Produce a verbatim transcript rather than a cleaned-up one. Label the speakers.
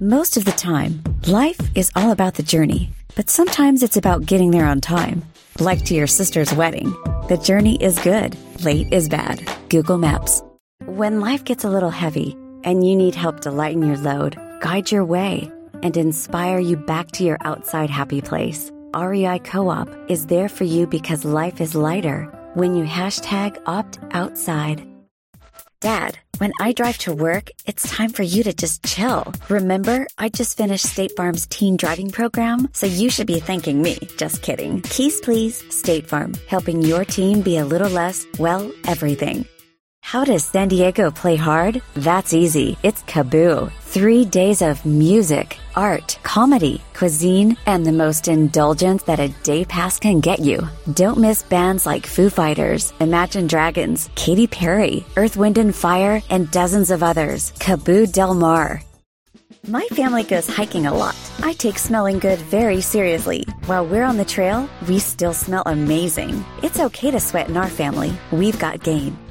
Speaker 1: Most of the time, life is all about the journey, but sometimes it's about getting there on time. Like to your sister's wedding. The journey is good, late is bad. Google Maps. When life gets a little heavy and you need help to lighten your load, guide your way, and inspire you back to your outside happy place, R E I Co-op is there for you because life is lighter when you hashtag opt outside. Dad, when I drive to work, it's time for you to just chill. Remember, I just finished State Farm's teen driving program, so you should be thanking me. Just kidding. Keys, please. State Farm, helping your teen be a little less, well, everything. How does San Diego play hard? That's easy. It's Kaboo. Three days of music, art, comedy, cuisine, and the most indulgence that a day pass can get you. Don't miss bands like Foo Fighters, Imagine Dragons, Katy Perry, Earth, Wind and Fire, and dozens of others. Kaboo Del Mar. My family goes hiking a lot. I take smelling good very seriously. While we're on the trail, we still smell amazing. It's okay to sweat in our family. We've got game.